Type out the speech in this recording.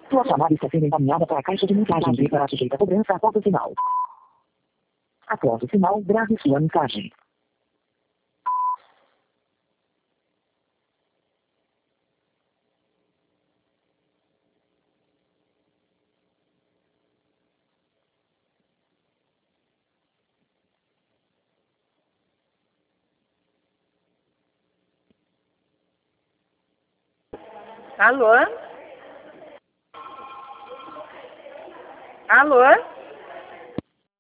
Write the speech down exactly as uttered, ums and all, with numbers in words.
Sua chamada está sendo encaminhada para a caixa de mensagens e será sujeita a cobrança após o sinal. Após o sinal, grave sua mensagem. Alô? Alô?